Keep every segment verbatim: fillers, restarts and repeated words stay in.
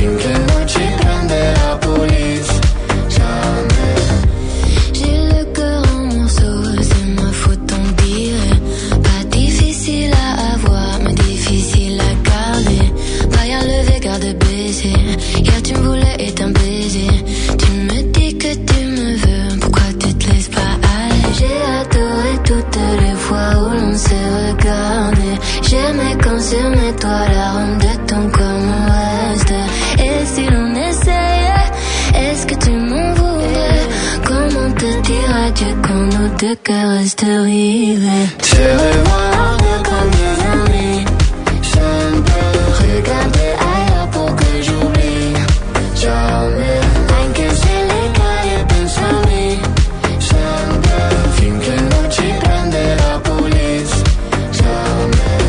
finché non ci prende la police. Jamais. J'ai le cœur en morceaux, c'est ma faute on dirait. Pas difficile à avoir, mais difficile à garder. Pas à lever, garde baiser. Hier tu me voulais et t'un baiser. Tu me dis que tu me veux, pourquoi tu te laisses pas aller? J'ai adoré toutes les fois où l'on s'est regardé. J'aimais quand sur mes toits l'arôme de ton corps me reste. Et si l'on essayait, est-ce que tu m'en voudrais? Comment te dire adieu quand nos deux cœurs restent rivés? Tu revois deux comme des amis. Je ne peux regarder ailleurs pour que j'oublie. Jamais. Anche se le cade pensami. Sempre. Finché non ci prende la police. Jamais.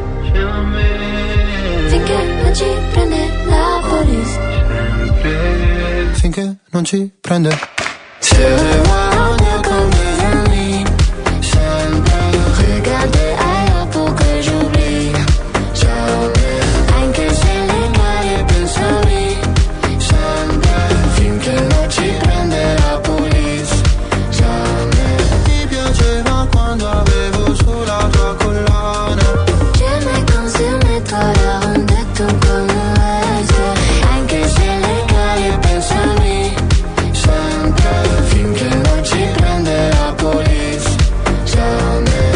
Finché non ci prende la police. Finché non ci prende. Tu revois deux comme des amis. Je ne peux regarder ailleurs pour que j'oublie. Jamais. Anche se le cade pensami. Sempre. Finché non ci prende la police. Jamais. Ti piaceva quando avevo sulla tua collana. J'aimais quand sur mes toits l'arôme de ton corps me reste. Anche se le cade pensami. Sempre. Finché non ci prende la police. Jamais.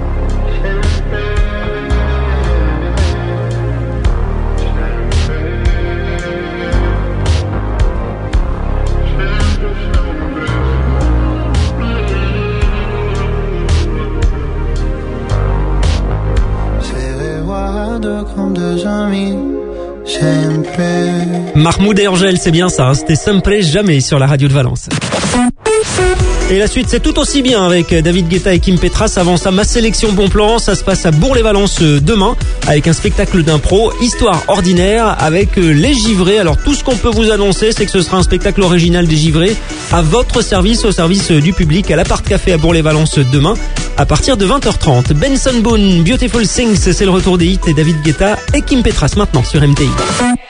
Se guardo comme deux amis. Sempre. Mahmoud et Angèle, c'est bien ça, hein, c'était Sempre Jamais sur la radio de Valence. Et la suite, c'est tout aussi bien avec David Guetta et Kim Petras. Avant ça, ma sélection bon plan, ça se passe à Bourg-les-Valences demain avec un spectacle d'impro, Histoire ordinaire avec les Givrés. Alors tout ce qu'on peut vous annoncer, c'est que ce sera un spectacle original des Givrés à votre service, au service du public à l'Appart Café à Bourg-les-Valences demain à partir de vingt heures trente. Benson Boone, Beautiful Things, c'est le retour des hits et David Guetta et Kim Petras maintenant sur M T I.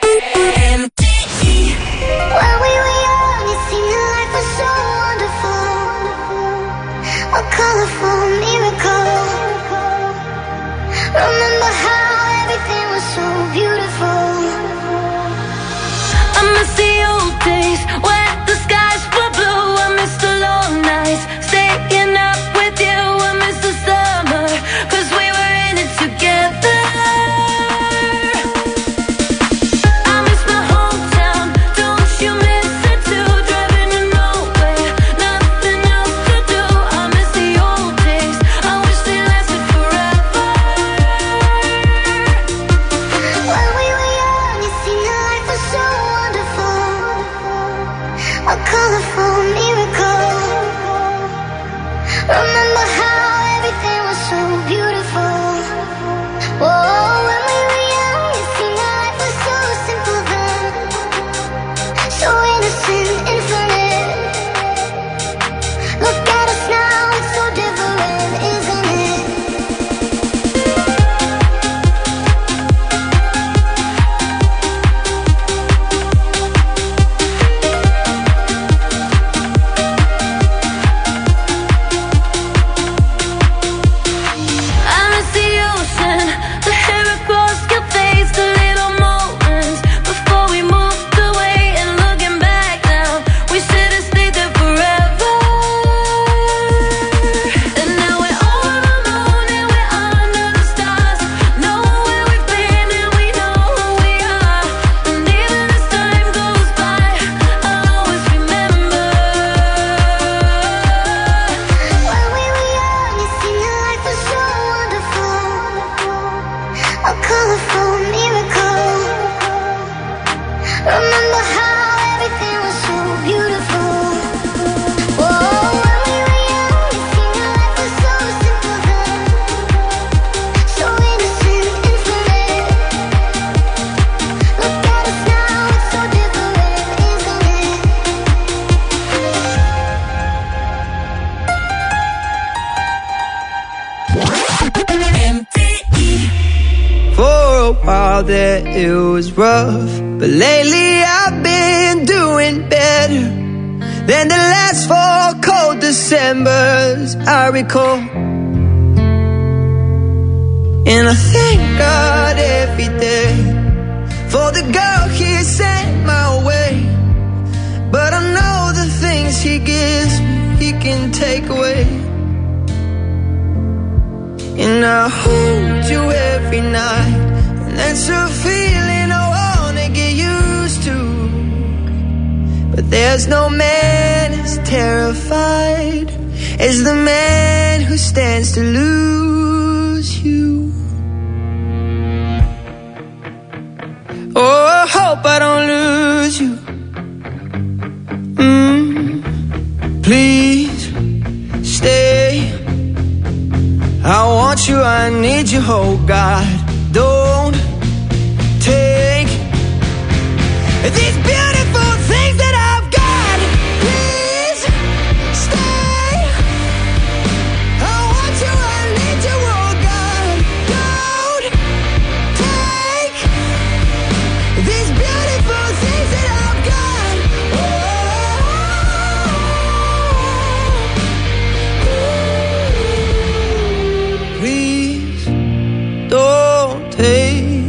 Remember how everything was so beautiful. I miss the old days when the skies were blue. I miss the long nights staying up with you. I miss the summer, cause we were in it together. out there it was rough, but lately I've been doing better than the last four cold Decembers I recall. And I thank God every day for the girl He sent my way. But I know the things He gives me He can take away. And I hold you every night, and that's a feeling I wanna get used to. But there's no man as terrified as the man who stands to lose you. Oh, I hope I don't lose you. Mm, please stay. I want you, I need you, oh God. Don't take these beautiful things that I've got. Please stay. I want you, I need you, oh God. Don't take these beautiful things that I've got. Oh, please don't take.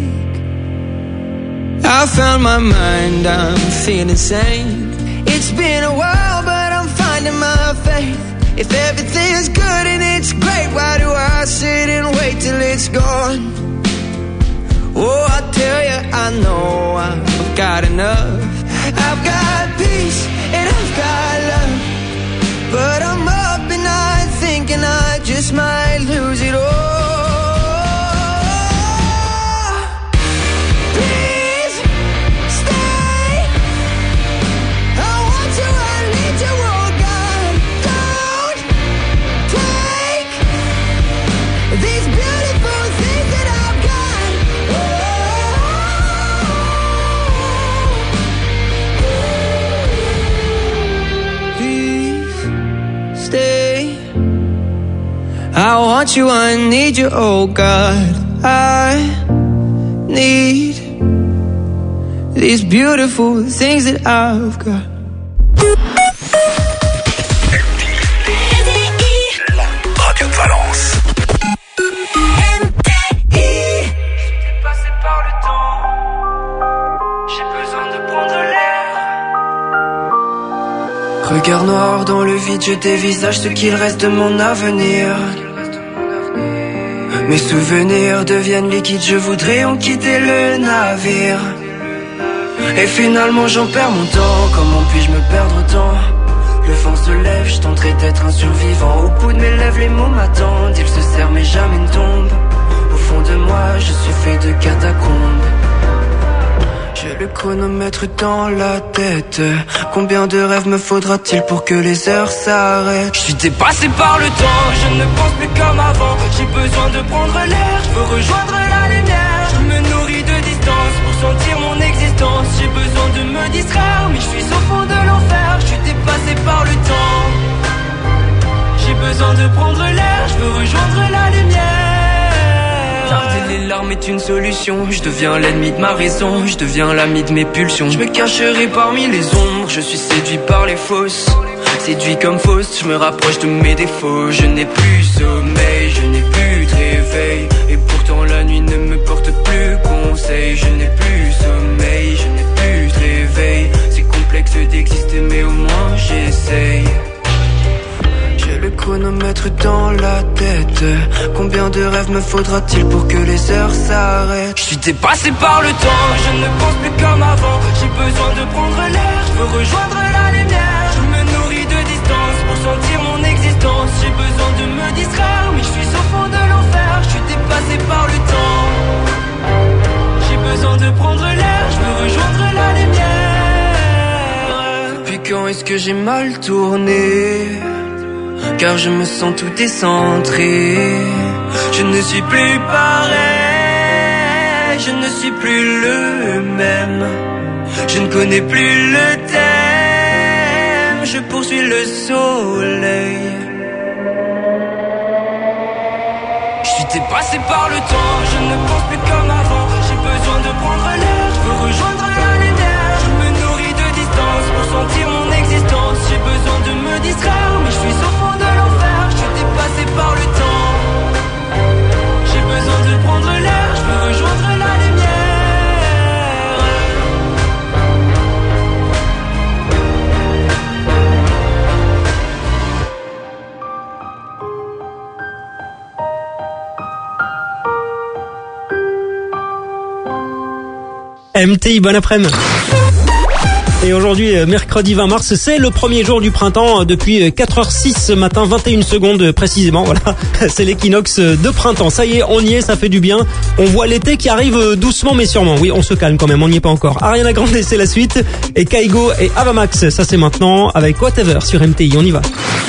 I found my mind, I'm feeling sane. It's been a while, but I'm finding my faith. If everything's good and it's great, why do I sit and wait till it's gone? Oh, I tell you, I know I've got enough. I've got peace and I've got love, but I'm up at night thinking I just might lose it all. I want you, I need you, oh God. I need these beautiful things that I've got. La radio de Valence. M T I. J'étais passé par le temps, j'ai besoin de prendre l'air. Regard noir dans le vide, je dévisage ce qu'il reste de mon avenir. Mes souvenirs deviennent liquides, je voudrais en quitter le navire. Et finalement j'en perds mon temps, comment puis-je me perdre autant? Le vent se lève, je tenterai d'être un survivant. Au bout de mes lèvres les mots m'attendent, ils se serrent mais jamais ne tombent. Au fond de moi je suis fait de catacombes. J'ai le chronomètre dans la tête. Combien de rêves me faudra-t-il pour que les heures s'arrêtent? Je suis dépassé par le temps, je ne pense plus comme avant. J'ai besoin de prendre l'air, je veux rejoindre la lumière. Je me nourris de distance pour sentir mon existence. J'ai besoin de me distraire, mais je suis au fond de l'enfer. Je suis dépassé par le temps. J'ai besoin de prendre l'air, je veux rejoindre la lumière. Garder les larmes est une solution. Je deviens l'ennemi de ma raison, je deviens l'ami de mes pulsions. Je me cacherai parmi les ombres, je suis séduit par les fausses. Séduit comme fausse, je me rapproche de mes défauts. Je n'ai plus sommeil, je n'ai plus de réveil. Et pourtant la nuit ne me porte plus conseil. Je n'ai plus sommeil, je n'ai plus de réveil. C'est complexe d'exister mais au moins j'essaye. Le chronomètre dans la tête. Combien de rêves me faudra-t-il pour que les heures s'arrêtent? Je suis dépassé par le temps, je ne pense plus comme avant. J'ai besoin de prendre l'air, je veux rejoindre la lumière. Je me nourris de distance pour sentir mon existence. J'ai besoin de me distraire, mais je suis au fond de l'enfer. Je suis dépassé par le temps. J'ai besoin de prendre l'air, je veux rejoindre la lumière. Depuis quand est-ce que j'ai mal tourné? Car je me sens tout décentré. Je ne suis plus pareil, je ne suis plus le même. Je ne connais plus le thème, je poursuis le soleil. Je suis dépassé par le temps, je ne pense plus comme avant. J'ai besoin de prendre l'air, je veux rejoindre la lumière. Je me nourris de distance pour sentir mon existence. J'ai besoin de me distraire, mais je suis au fond de l'enfer. Je suis dépassé par le temps. J'ai besoin de prendre l'air, je veux rejoindre la lumière. M T I, bon après-midi. Et aujourd'hui, mercredi vingt mars, c'est le premier jour du printemps depuis quatre heures six ce matin, vingt et une secondes précisément. Voilà, c'est l'équinoxe de printemps. Ça y est, on y est, ça fait du bien. On voit l'été qui arrive doucement mais sûrement. Oui, on se calme quand même, on n'y est pas encore. Ariana Grande, c'est la suite. Et Kaigo et Avamax, ça c'est maintenant avec Whatever sur M T I. On y va.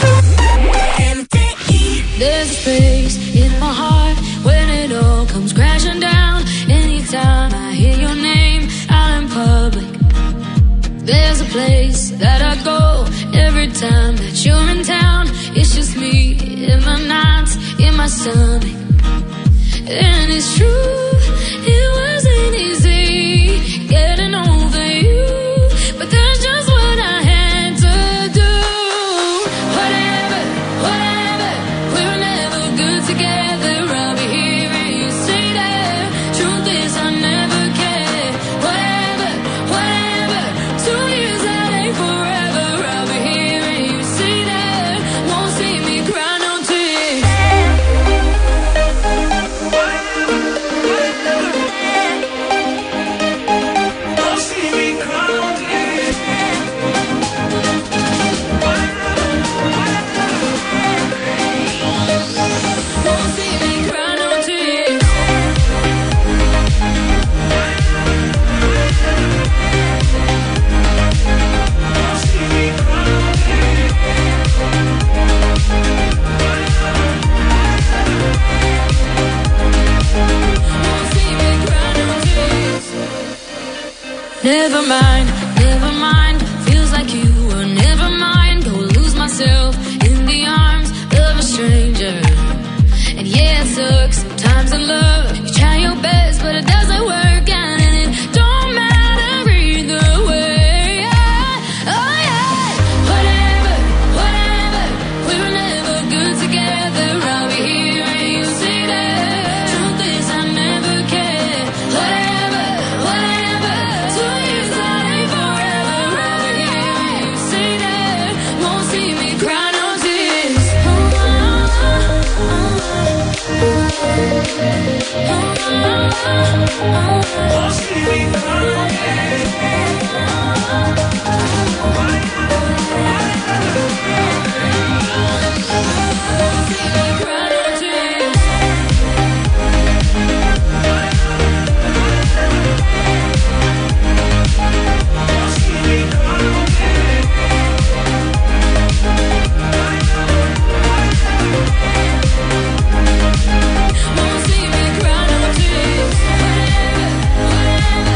There's a space in my heart when it all comes crashing down. Anytime I hear your name out in public, there's a place that I go every time that you're in town. It's just me in my nights, in my stomach. And it's true, it wasn't easy getting over you, but that's just what I had to do. Whatever, whatever, we were never good together. I'll be here and you say that. Truth is I never cared. Whatever, whatever, two years that ain't forever. I'll be here and you say that. Won't see me cry no tears. Won't see me cry no tears. Won't see me cry no tears. Won't see me cry no tears. Never mind, never mind. Feels like you were never mind. Go lose myself in the arms of a stranger. And yeah, it sucks sometimes in love. You try your best, but it doesn't work out, and it don't matter either way. Oh yeah, whatever, whatever. We were never good together. I'll be here and you say that. Truth is I never cared. Whatever, whatever. Two years that ain't forever. I'll be here and you say that. Won't see me cry no tears. Won't see me cry no Won't see me cry no tears. Whatever, whatever.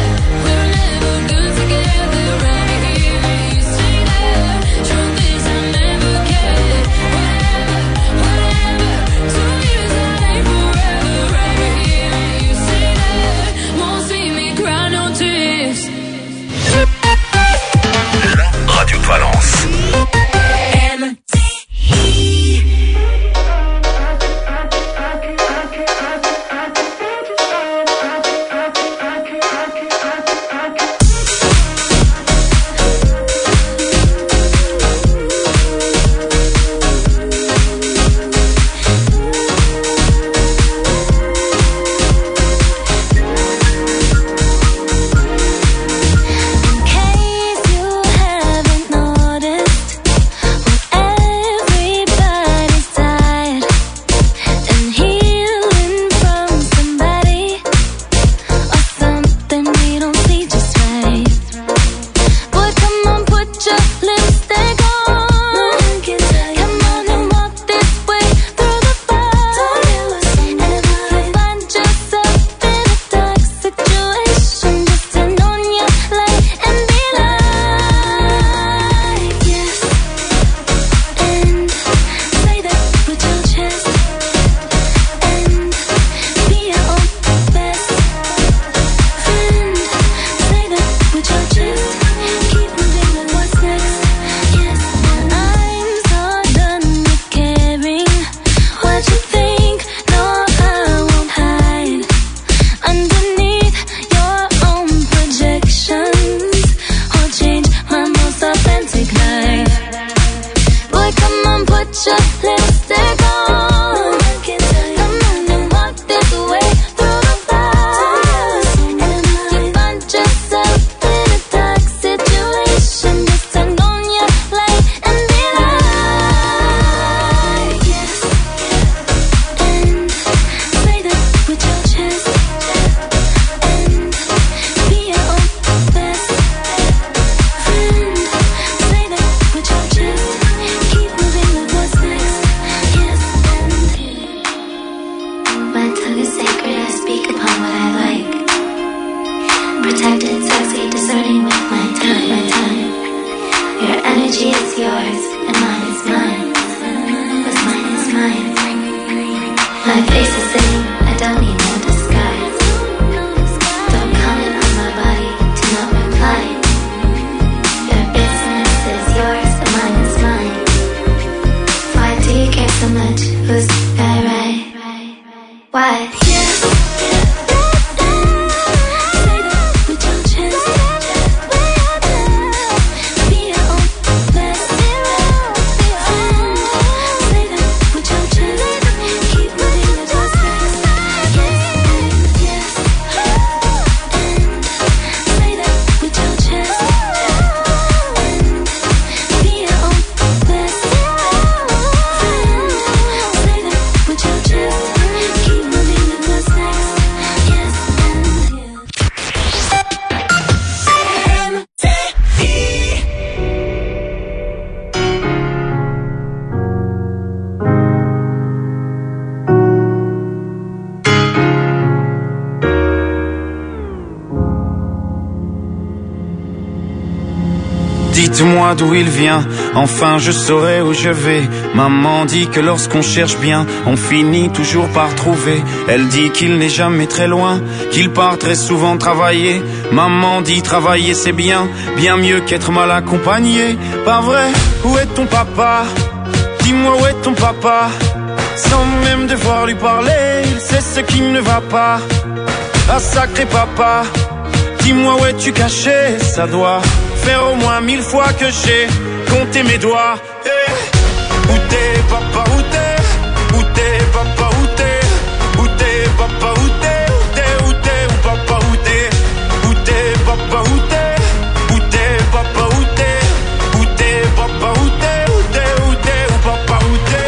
Dites-moi d'où il vient, enfin je saurai où je vais. Maman dit que lorsqu'on cherche bien, on finit toujours par trouver. Elle dit qu'il n'est jamais très loin, qu'il part très souvent travailler. Maman dit travailler c'est bien, bien mieux qu'être mal accompagné. Pas vrai, où est ton papa? Dis-moi où est ton papa? Sans même devoir lui parler, il sait ce qui ne va pas. Ah sacré papa, dis-moi où es-tu caché? Ça doit faire au moins mille fois que j'ai compté mes doigts. Hey. Où t'es papa, où t'es? Où t'es papa, où t'es? Où t'es papa, où t'es? Où t'es, où t'es, où papa, où t'es? Où t'es papa, où t'es? Où t'es papa, où t'es? Où t'es papa, où t'es? Où t'es, où t'es, où papa, où t'es?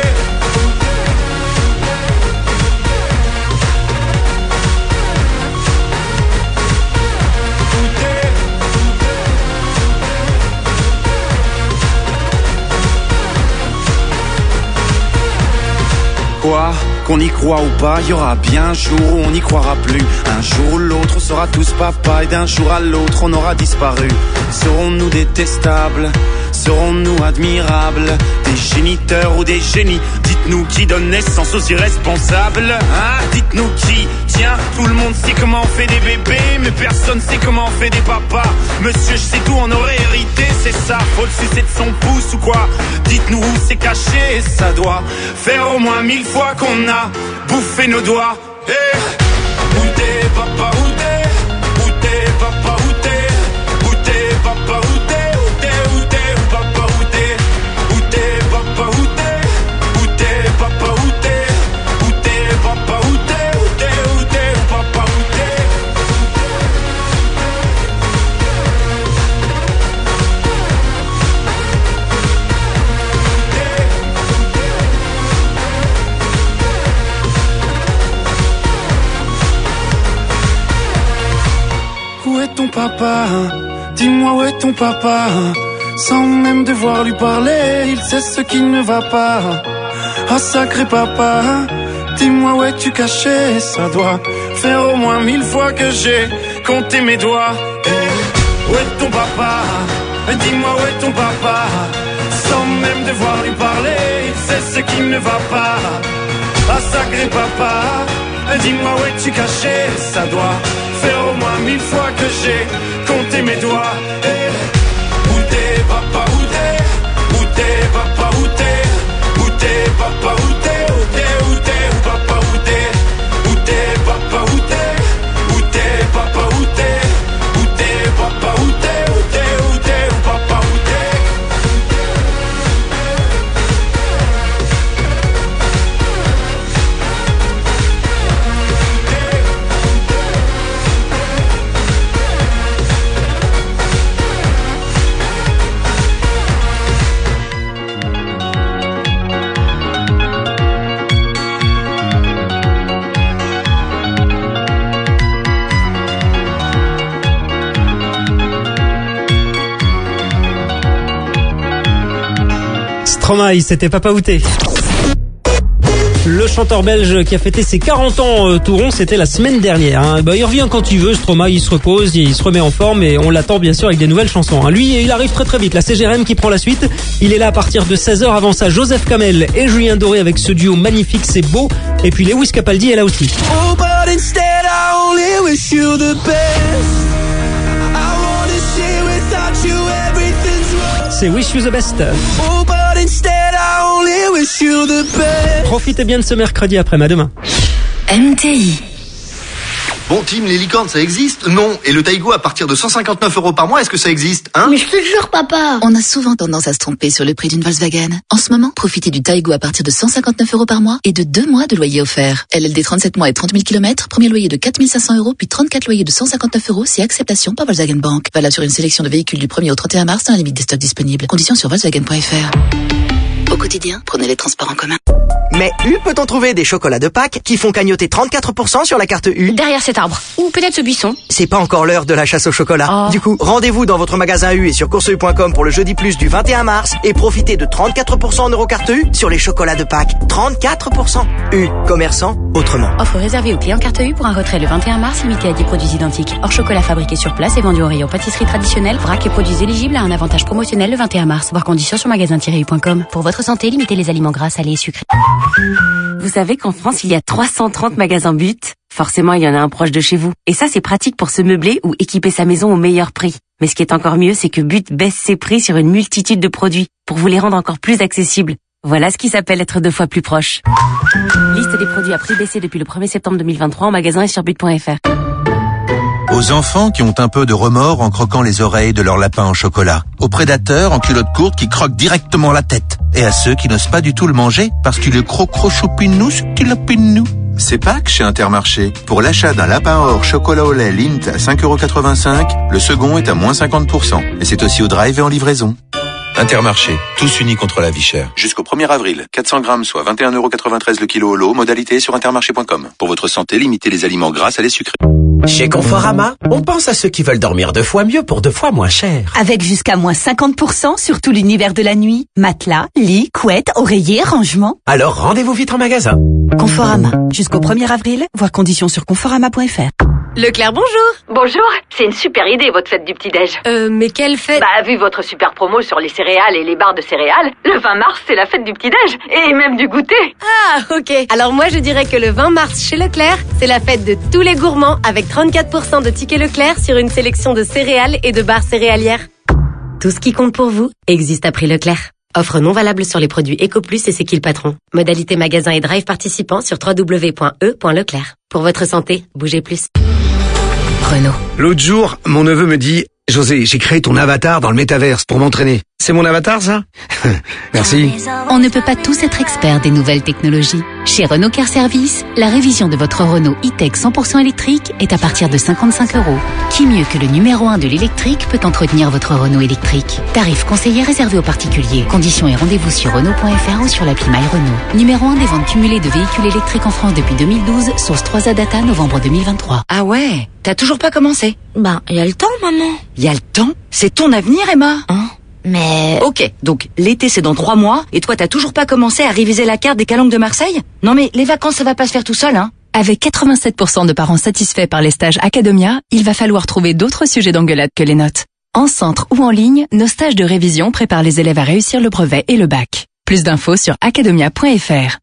Quoi, qu'on y croit ou pas, il y aura bien un jour où on n'y croira plus. Un jour ou l'autre, on sera tous papa, et d'un jour à l'autre, on aura disparu. Serons-nous détestables? Serons-nous admirables? Des géniteurs ou des génies? Dites-nous qui donne naissance aux irresponsables, hein? Dites-nous qui? Tiens, tout le monde sait comment on fait des bébés, mais personne sait comment on fait des papas. Monsieur, je sais tout, on aurait hérité, c'est ça. Faut le sucer de son pouce ou quoi? Dites-nous où c'est caché, ça doit faire au moins mille fois qu'on a bouffé nos doigts. Hey. Où t'es papa, où t'es? Où t'es papa, où t'es? Où t'es papa, où t'es? Où t'es, où t'es, où papa, où t'es? Où t'es papa, où t'es? Où t'es papa, où t'es? Où t'es papa, où t'es? Où t'es, où t'es, où papa, où t'es? Où est ton papa? Dis-moi où est ton papa? Sans même devoir lui parler, il sait ce qui ne va pas. Ah sacré papa, dis-moi où es-tu caché? Ça doit faire au moins mille fois que j'ai compté mes doigts. Hey, où est ton papa? Dis-moi où est ton papa? Sans même devoir lui parler, il sait ce qui ne va pas. Ah sacré papa, dis-moi où es-tu caché? Ça doit faire au moins mille fois que j'ai compté mes doigts. Hey. Où t'es papa, où t'es? Où t'es papa, où t'es? Où t'es papa, où t'es? Où t'es, où t'es, où papa, où t'es? Où t'es papa, où t'es? Où t'es papa, où t'es? Où t'es papa, où t'es? Où t'es, où t'es, où papa, où t'es? Stromae, c'était Papa Outé. Le chanteur belge qui a fêté ses quarante ans euh, tout rond, c'était la semaine dernière. Hein. Bah, il revient quand il veut, Stromae, il se repose, il se remet en forme et on l'attend bien sûr avec des nouvelles chansons. Hein. Lui, il arrive très très vite. La C G R M qui prend la suite. Il est là à partir de seize heures. Avant ça, Joseph Kamel et Julien Doré avec ce duo magnifique, c'est beau. Et puis Lewis Capaldi est là aussi. Oh, but instead I only wish you the best. I wanna say without you everything's wrong. C'est Wish You the Best. Oh, but instead I only wish you the best. Profitez bien de ce mercredi après, à demain. M T I. Bon, Tim, les licornes, ça existe? Non. Et le Taigo à partir de cent cinquante-neuf euros par mois, est-ce que ça existe, hein? Mais je te jure, papa. On a souvent tendance à se tromper sur le prix d'une Volkswagen. En ce moment, profitez du Taigo à partir de cent cinquante-neuf euros par mois et de deux mois de loyer offert. L L D trente-sept mois et trente mille kilomètres, premier loyer de quatre mille cinq cents euros, puis trente-quatre loyers de cent cinquante-neuf euros si acceptation par Volkswagen Bank. Valable sur une sélection de véhicules du premier au trente et un mars dans la limite des stocks disponibles. Conditions sur Volkswagen point F R. Au quotidien, prenez les transports en commun. Mais U peut-on trouver des chocolats de Pâques qui font cagnotter trente-quatre pour cent sur la carte U? Derrière cet arbre. Ou peut-être ce buisson. C'est pas encore l'heure de la chasse au chocolat. Oh. Du coup, rendez-vous dans votre magasin U et sur course u point com pour le jeudi plus du vingt et un mars et profitez de trente-quatre pour cent en Eurocarte U sur les chocolats de Pâques. trente-quatre pour cent. U, commerçant autrement. Offre réservée aux clients carte U pour un retrait le vingt et un mars limité à dix produits identiques. Hors chocolat fabriqué sur place et vendu au rayon pâtisserie traditionnelle, vrac et produits éligibles à un avantage promotionnel le vingt et un mars. Voir conditions sur magasin tiret u point com. Pour votre santé, limitez les aliments gras, salés et sucrés. Vous savez qu'en France, il y a trois cent trente magasins But. Forcément, il y en a un proche de chez vous. Et ça, c'est pratique pour se meubler ou équiper sa maison au meilleur prix. Mais ce qui est encore mieux, c'est que But baisse ses prix sur une multitude de produits pour vous les rendre encore plus accessibles. Voilà ce qui s'appelle être deux fois plus proche. Liste des produits à prix baissé depuis le premier septembre deux mille vingt-trois en magasin et sur but point f r. Aux enfants qui ont un peu de remords en croquant les oreilles de leur lapin en chocolat. Aux prédateurs en culotte courte qui croquent directement la tête. Et à ceux qui n'osent pas du tout le manger parce qu'il est crocro-choupinou, stilapinou. C'est Pâques chez Intermarché. Pour l'achat d'un lapin or chocolat au lait Lindt à cinq euros quatre-vingt-cinq, le second est à moins cinquante pour cent. Et c'est aussi au drive et en livraison. Intermarché, tous unis contre la vie chère. Jusqu'au premier avril, quatre cents grammes, soit vingt et un euros quatre-vingt-treize le kilo au lot, modalité sur intermarché point com. Pour votre santé, limitez les aliments gras, salés, sucrés. Chez Conforama, on pense à ceux qui veulent dormir deux fois mieux pour deux fois moins cher. Avec jusqu'à moins cinquante pour cent sur tout l'univers de la nuit. Matelas, lit, couette, oreiller, rangement. Alors rendez-vous vite en magasin. Conforama. Jusqu'au premier avril, voir conditions sur conforama point f r. Leclerc, bonjour. Bonjour, c'est une super idée votre fête du petit-déj. Euh, mais quelle fête? Bah, vu votre super promo sur les céréales et les barres de céréales, le vingt mars c'est la fête du petit-déj et même du goûter. Ah, ok. Alors moi je dirais que le vingt mars chez Leclerc, c'est la fête de tous les gourmands avec trente-quatre pour cent de tickets Leclerc sur une sélection de céréales et de barres céréalières. Tout ce qui compte pour vous existe à prix Leclerc. Offre non valable sur les produits EcoPlus et C'est qui le patron. Modalité magasin et drive participant sur w w w point e point leclerc. Pour votre santé, bougez plus. Renault. L'autre jour, mon neveu me dit « José, j'ai créé ton avatar dans le métaverse pour m'entraîner. » C'est mon avatar, ça? Merci. On ne peut pas tous être experts des nouvelles technologies. Chez Renault Car Service, la révision de votre Renault e-Tech cent pour cent électrique est à partir de cinquante-cinq euros. Qui mieux que le numéro un de l'électrique peut entretenir votre Renault électrique? Tarif conseillé réservé aux particuliers. Conditions et rendez-vous sur Renault point f r ou sur l'appli My Renault. Numéro un des ventes cumulées de véhicules électriques en France depuis deux mille douze, source trois A Data, novembre deux mille vingt-trois. Ah ouais, t'as toujours pas commencé? Ben, il y a le temps, maman. Il y a le temps? C'est ton avenir, Emma. Hein? Mais... Ok, donc l'été c'est dans trois mois, et toi t'as toujours pas commencé à réviser la carte des calanques de Marseille? Non mais les vacances ça va pas se faire tout seul, hein. Avec quatre-vingt-sept pour cent de parents satisfaits par les stages Academia, il va falloir trouver d'autres sujets d'engueulade que les notes. En centre ou en ligne, nos stages de révision préparent les élèves à réussir le brevet et le bac. Plus d'infos sur academia point f r.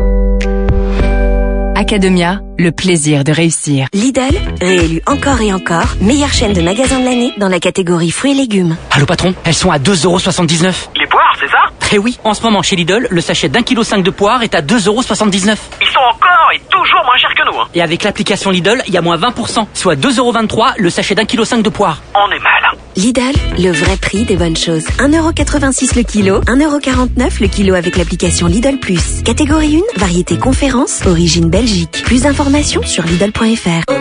Academia, le plaisir de réussir. Lidl, réélu encore et encore, meilleure chaîne de magasins de l'année dans la catégorie fruits et légumes. Allô patron, elles sont à deux euros soixante-dix-neuf. Les poires, c'est ça? Eh oui, en ce moment chez Lidl, le sachet d'un kilo cinq de poires est à deux euros soixante-dix-neuf. Ils sont encore et toujours moins chers que nous, hein. Et avec l'application Lidl, il y a moins vingt pour cent, soit deux euros vingt-trois le sachet d'un kilo cinq de poires. On est mal, hein. Lidl, le vrai prix des bonnes choses. un euro quatre-vingt-six le kilo, un euro quarante-neuf le kilo avec l'application Lidl Plus. Catégorie un, variété conférence, origine Belgique. Plus d'informations sur Lidl point f r.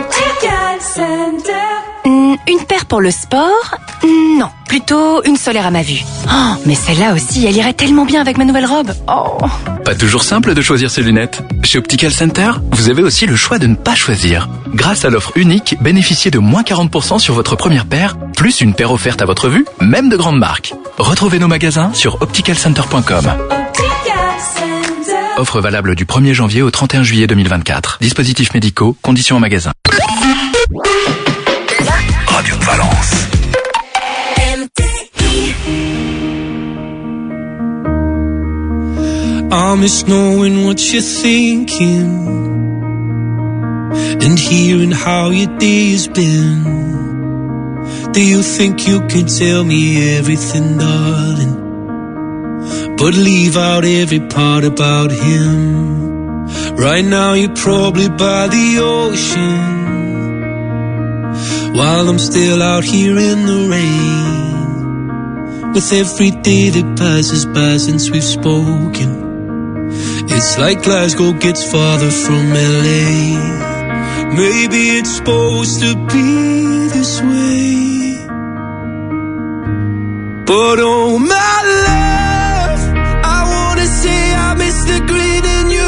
Mmh, une paire pour le sport? Non, plutôt une solaire à ma vue. Oh, mais celle-là aussi, elle irait tellement bien avec ma nouvelle robe. Oh. Pas toujours simple de choisir ses lunettes. Chez Optical Center, vous avez aussi le choix de ne pas choisir. Grâce à l'offre unique, bénéficiez de moins quarante pour cent sur votre première paire, plus une paire offerte à votre vue, même de grandes marques. Retrouvez nos magasins sur optical center point com. Offre valable du premier janvier au trente et un juillet deux mille vingt-quatre. Dispositifs médicaux, conditions en magasin. Radio de Valence. I miss knowing what you're thinking and hearing how your day's been. Do you think you can tell me everything, darling, but leave out every part about him? Right now you're probably by the ocean, while I'm still out here in the rain. With every day that passes by since we've spoken, it's like Glasgow gets farther from L A. Maybe it's supposed to be this way, but oh my love, I wanna say I miss the grin in your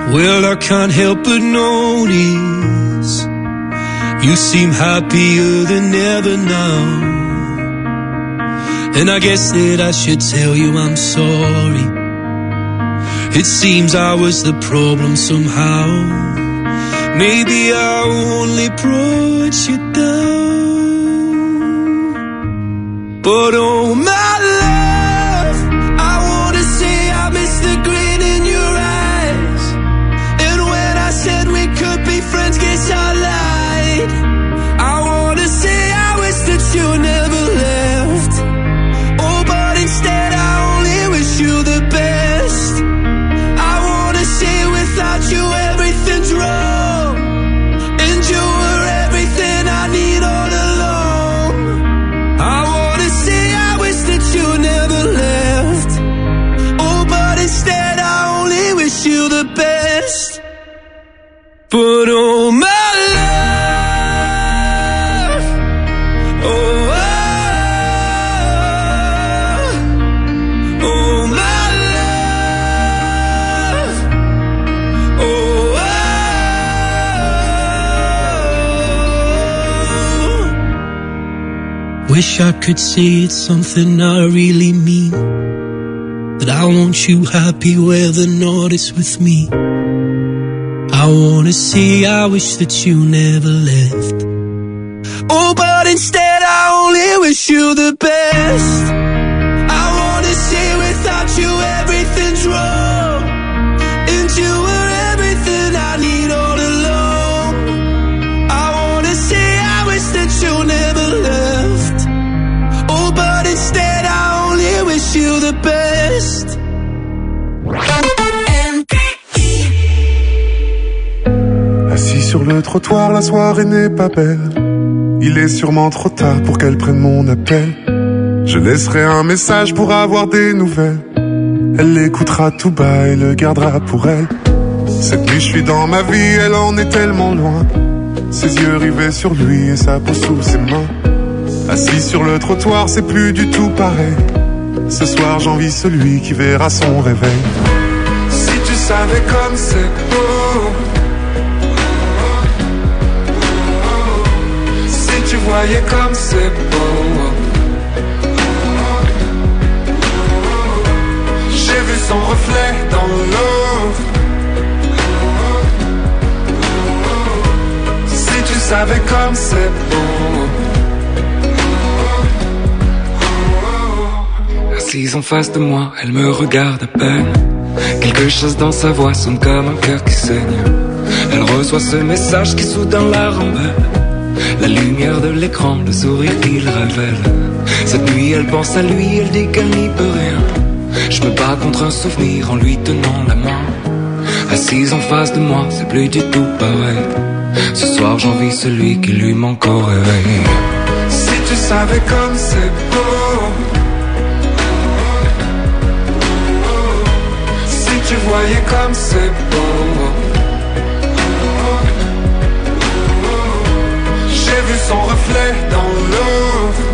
Well, I can't help but notice you seem happier than ever now. And I guess that I should tell you I'm sorry. It seems I was the problem somehow. Maybe I only brought you down. But oh my love, I wanna say I miss the grin in your eyes. And when I said we could be friends, guess I lied. I wanna say I wish that you never left. Oh, but instead I only wish you the best. I wanna say without you everything's wrong, and you were everything I need all along. I wanna say I wish that you never left. Oh, but instead I only wish you the best. But oh my love, oh, oh, oh my love, oh, oh. Wish I could say it's something I really mean, that I want you happy where the north is with me. I wanna say I wish that you never left. Oh, but instead I only wish you the best. I wanna say without you everything's wrong, and you were everything I need all along. I wanna say I wish that you never left. Oh, but instead I only wish you the best. Assis sur le trottoir, la soirée n'est pas belle. Il est sûrement trop tard pour qu'elle prenne mon appel. Je laisserai un message pour avoir des nouvelles. Elle l'écoutera tout bas et le gardera pour elle. Cette nuit je suis dans ma vie, elle en est tellement loin. Ses yeux rivés sur lui et sa peau sous ses mains. Assis sur le trottoir, c'est plus du tout pareil. Ce soir j'envie celui qui verra son réveil. Si tu savais comme c'est beau, si tu voyais comme c'est beau. J'ai vu son reflet dans l'eau. Si tu savais comme c'est beau. Assise en face de moi, elle me regarde à peine. Quelque chose dans sa voix sonne comme un cœur qui saigne. Elle reçoit ce message qui soudain la rend belle. La lumière de l'écran, le sourire qu'il révèle. Cette nuit elle pense à lui, elle dit qu'elle n'y peut rien. Je me bats contre un souvenir en lui tenant la main. Assise en face de moi, c'est plus du tout pareil. Ce soir j'envie celui qui lui manque au réveil. Si tu savais comme c'est beau, si tu voyais comme c'est beau. J'ai vu son reflet dans l'eau.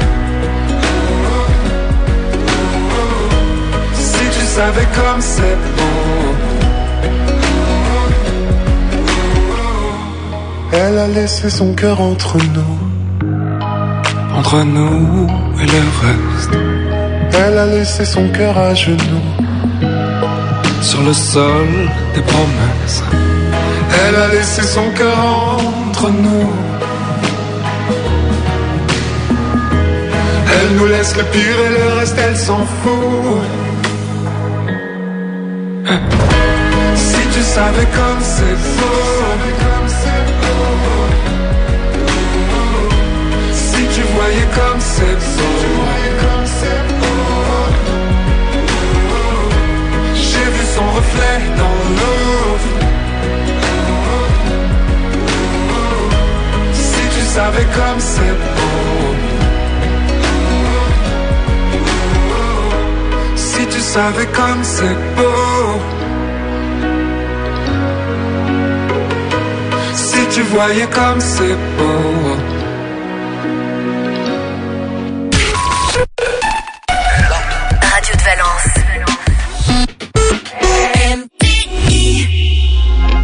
Si tu savais comme c'est beau. Elle a laissé son cœur entre nous. Entre nous et le reste. Elle a laissé son cœur à genoux. Sur le sol des promesses. Elle a laissé son cœur entre nous. Elle nous laisse le pire et le reste elle s'en fout. Si tu savais comme c'est beau. Si tu voyais comme c'est beau. J'ai vu son reflet dans l'eau. Si tu savais comme c'est beau. Si tu savais comme c'est beau. Si tu voyais comme c'est beau. Radio de Valence. M T I.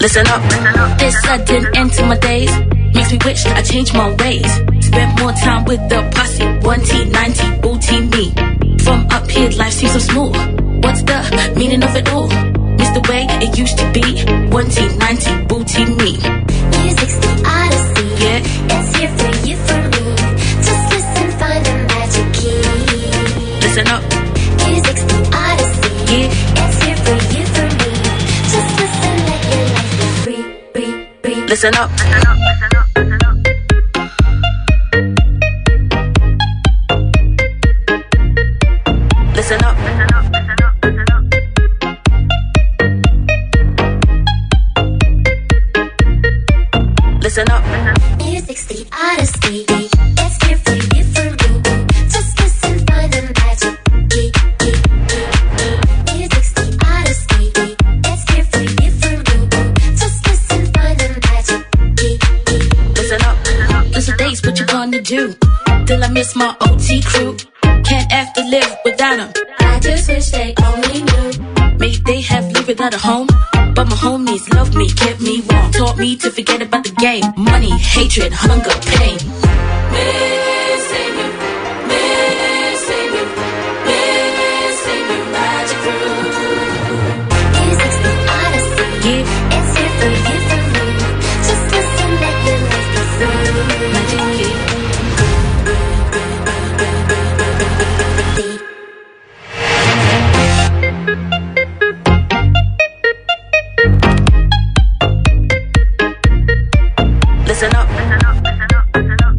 Listen up. This sudden end to my days makes me wish I changed my ways. Spent more time with the posse. one T, ninety, booty me. From up here, life seems so smooth. What's the meaning of it all? Miss the way it used to be. one T, ninety, booty me. Music's the odyssey. Yeah. It's here for you, for me. Just listen, find the magic key. Listen up. Music's the odyssey. Yeah. It's here for you, for me. Just listen, let your life be free, free, free. Listen up. Listen up. Listen up. Listen up. Listen up. Listen up. Listen up. Listen up. Music's the odyssey. It's here for you, for me. Just listen, find the magic key. Music's the odyssey. It's here for you, for me. Just listen, find the magic key. Listen up. Listen days, what you gonna do? Till I miss my O T crew. Can't have to live without them. I just wish they only knew. Maybe they have lived without a home, but my homies loved me, kept me warm, taught me to forget about the game. Money, hatred, hunger, pain. Missing you, missing you, missing you, magic crew. Music's the odyssey. Yeah. It's here for you, for me. Just listen, let your life be free. Magic key. Listen up. Listen up. Listen up. Listen up.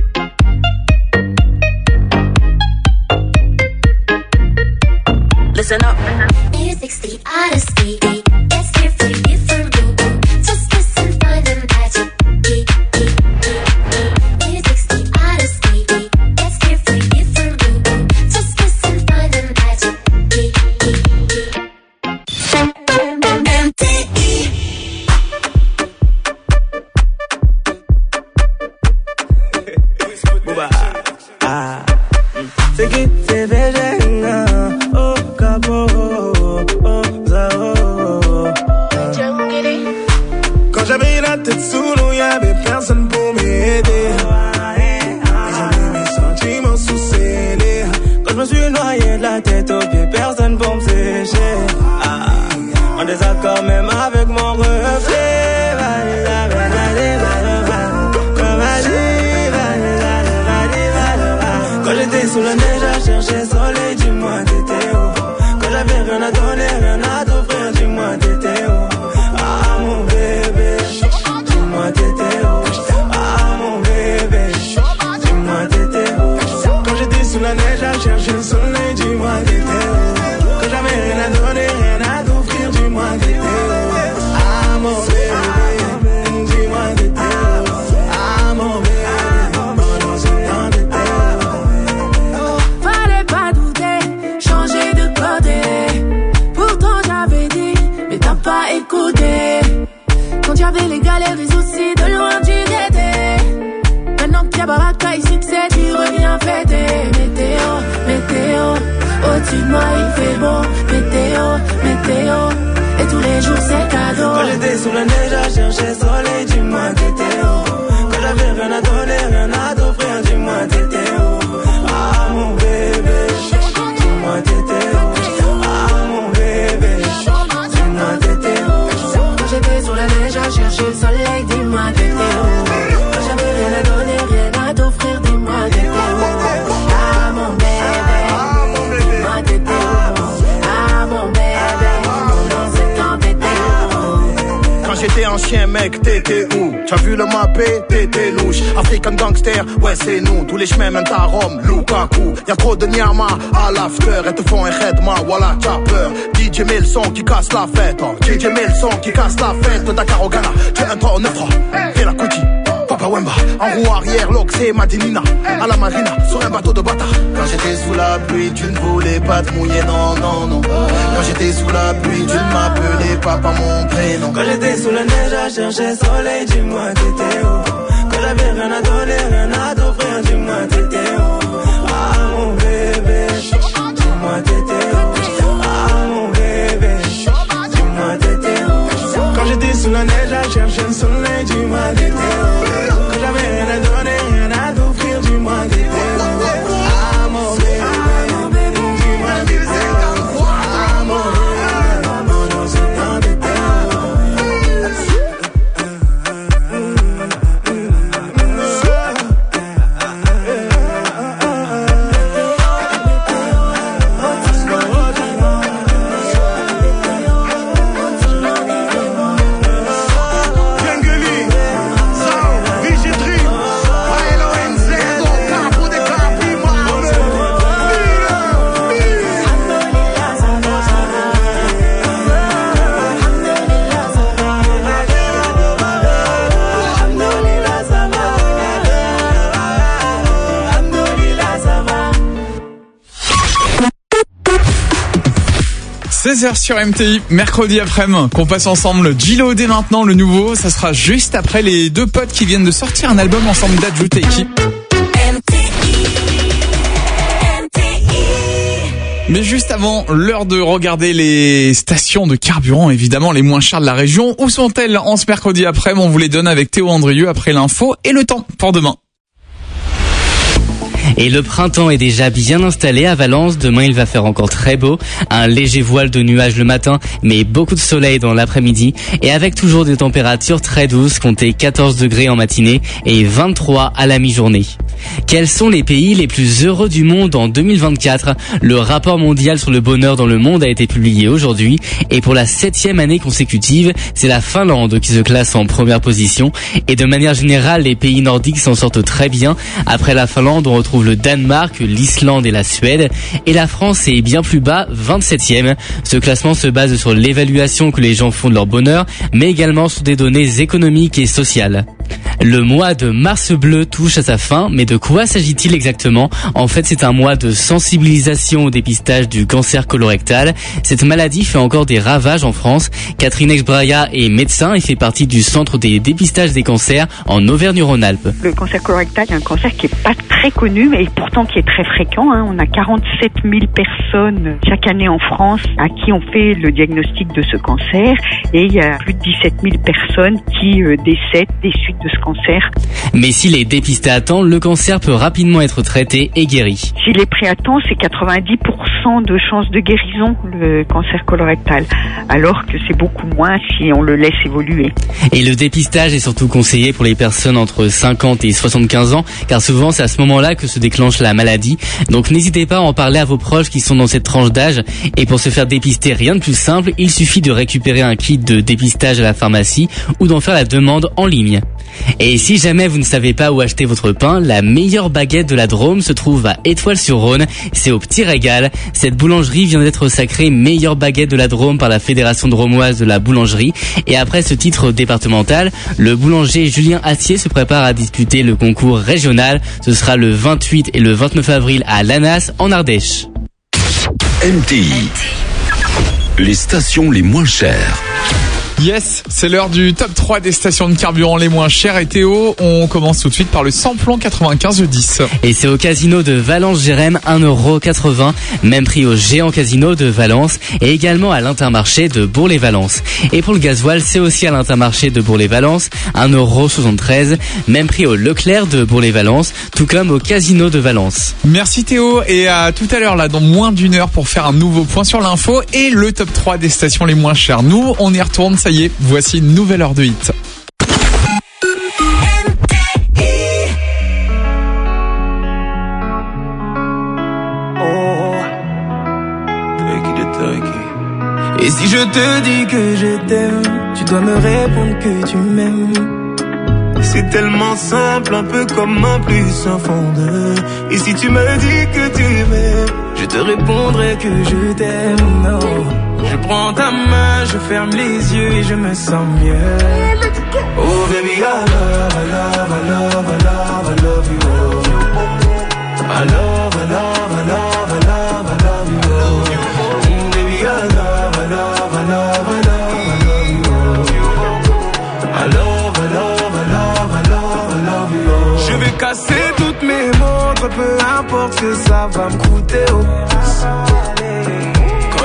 Listen up. Music's the odyssey. It's here for you, for me. Just listen, find the magic key. Music's the odyssey. It's here for you, for me. Just listen, find the magic key. M T E. C'est qui c'est végétarien. Oh, capo, oh, zao. Quand j'avais la tête sous l'eau, y'avait personne pour m'aider. Ils ont mis mes sentiments sous scellés. Quand je me suis noyé de la tête aux pieds, personne pour me sécher. Ah, en désaccord même avec mon reflet. Quand j'étais sous la neige à chercher soleil, dis-moi t'étais où? Quand j'avais rien à donner, rien à t'offrir, dis-moi t'étais où? Ah mon bébé, dis-moi t'étais où? Ah mon bébé, dis-moi t'étais où? Quand j'étais sous la neige à chercher le soleil, dis-moi t'étais où? Quand j'avais rien à donner, rien à t'offrir, dis-moi t'étais où? Ah mon bébé, dis-moi t'étais où? Ah mon bébé. Pas écouté. Quand y'avait les galères, les soucis, de loin tu t'étais. Maintenant qu'il y a baraka et succès, tu reviens fêter. Météo, météo, au-dessus de moi il fait beau. Météo, météo, et tous les jours c'est cadeau. Quand j'étais sous la neige à chercher soleil, dis-moi t'étais où? Quand j'avais rien à donner, rien à t'offrir, dis-moi t'étais où? Ah mon bébé, dis-moi t'étais où? Ah mon bébé, dis-moi t'étais où? Quand j'étais sur la neige à chercher le soleil, dis-moi t'étais où? Quand j'avais rien à donner, rien à t'offrir, dis-moi t'étais où? Ah mon bébé, dis-moi t'étais où? Ah mon bébé, mon nom c'est quand t'étais où? Quand j'étais un chien mec, t'étais où? T'as vu le mappé, t'étais louche. African gangster, ouais c'est nous. Tous les chemins mènent à Rome, Lukaku. Y'a trop de nyama à l'after. Elles te font un khedma, voilà t'as peur. D J met le son qui casse la fête. Oh. D J met le son qui casse la fête. Dakar au Ghana, tu es un trois, neuf trois. Fais la Kuti, Papa Wemba. En roue arrière, l'Oxé, Madinina. À la marina, sur un bateau de bâtard. Quand j'étais sous la pluie, tu ne voulais pas te mouiller, non, non, non. Quand j'étais sous la pluie, tu ne m'appelais pas par mon prénom. Quand j'étais sous la neige à chercher soleil, dis-moi t'étais où? Quand j'avais rien à donner, rien à t'offrir, dis-moi t'étais où? Ah mon bébé, dis-moi t'étais où? Ah mon bébé, dis-moi t'étais où? Quand j'étais sous la neige à chercher le soleil, dis-moi des théos. Quand j'avais rien à donner, rien à t'offrir, dis-moi des théos. Ah mon bébé, dis-moi des théos. Ah mon bébé, mon nom c'est dans des seize heures sur M T I, mercredi après-midi, qu'on passe ensemble. Gilo dès maintenant, le nouveau, ça sera juste après les deux potes qui viennent de sortir un album ensemble d'Adju Taiki. Mais juste avant, l'heure de regarder les stations de carburant, évidemment les moins chères de la région. Où sont-elles en ce mercredi après-midi? On vous les donne avec Théo Andrieux après l'info et le temps pour demain. Et le printemps est déjà bien installé à Valence. Demain, il va faire encore très beau. Un léger voile de nuages le matin, mais beaucoup de soleil dans l'après-midi. Et avec toujours des températures très douces, comptez quatorze degrés en matinée et vingt-trois à la mi-journée. Quels sont les pays les plus heureux du monde en deux mille vingt-quatre? Le rapport mondial sur le bonheur dans le monde a été publié aujourd'hui. Et pour la septième année consécutive, c'est la Finlande qui se classe en première position. Et de manière générale, les pays nordiques s'en sortent très bien. Après la Finlande, on retrouve le Danemark, l'Islande et la Suède. Et la France est bien plus bas, vingt-septième. Ce classement se base sur l'évaluation que les gens font de leur bonheur, mais également sur des données économiques et sociales. Le mois de mars bleu touche à sa fin, mais de quoi s'agit-il exactement? En fait, c'est un mois de sensibilisation au dépistage du cancer colorectal. Cette maladie fait encore des ravages en France. Catherine Exbraya est médecin et fait partie du centre des dépistages des cancers en Auvergne-Rhône-Alpes. Le cancer colorectal est un cancer qui est pas très connu, mais pourtant qui est très fréquent. Hein. On a quarante-sept mille personnes chaque année en France à qui on fait le diagnostic de ce cancer, et il y a plus de dix-sept mille personnes qui euh, décèdent des suites de ce cancer. Mais s'il est dépisté à temps, le cancer peut rapidement être traité et guéri. S'il est pris à temps, c'est quatre-vingt-dix pour cent de chances de guérison, le cancer colorectal, alors que c'est beaucoup moins si on le laisse évoluer. Et le dépistage est surtout conseillé pour les personnes entre cinquante et soixante-quinze ans, car souvent c'est à ce moment-là que se déclenche la maladie. Donc n'hésitez pas à en parler à vos proches qui sont dans cette tranche d'âge. Et pour se faire dépister, rien de plus simple, il suffit de récupérer un kit de dépistage à la pharmacie ou d'en faire la demande en ligne. Et si jamais vous ne savez pas où acheter votre pain, la meilleure baguette de la Drôme se trouve à Étoile-sur-Rhône. C'est au Petit Régal. Cette boulangerie vient d'être sacrée meilleure baguette de la Drôme par la Fédération drômoise de la boulangerie. Et après ce titre départemental, le boulanger Julien Assier se prépare à disputer le concours régional. Ce sera le vingt-huit et le vingt-neuf avril à Lannas, en Ardèche. M T I, les stations les moins chères. Yes, c'est l'heure du top trois des stations de carburant les moins chères. Et Théo, on commence tout de suite par le samplon quatre-vingt-quinze dix. Et c'est au casino de Valence-Gérème, un euro quatre-vingts. Même prix au Géant Casino de Valence et également à l'Intermarché de Bourg-les-Valence. Et pour le gasoil, c'est aussi à l'Intermarché de Bourg-les-Valence, un euro soixante-treize. Même prix au Leclerc de Bourg-les-Valence, tout comme au casino de Valence. Merci Théo, et à tout à l'heure là, dans moins d'une heure pour faire un nouveau point sur l'info et le top trois des stations les moins chères. Nous, on y retourne. Ça y est, voici une nouvelle heure de hit. Et si je te dis que je t'aime, tu dois me répondre que tu m'aimes. C'est tellement simple, un peu comme un plus un fond de. Et si tu me dis que tu m'aimes, je te répondrai que je t'aime. Non. Je prends ta main, je ferme les yeux et je me sens mieux. Oh baby, I love, I love, I love, I love, I love you. I love, I love, I love, I love, I love you. Mm, baby, I love, I love, I love, I love, I love you. I love, I love, I love, I love, I love you. Je vais casser toutes mes montres, peu importe ce que ça va me coûter. Oh.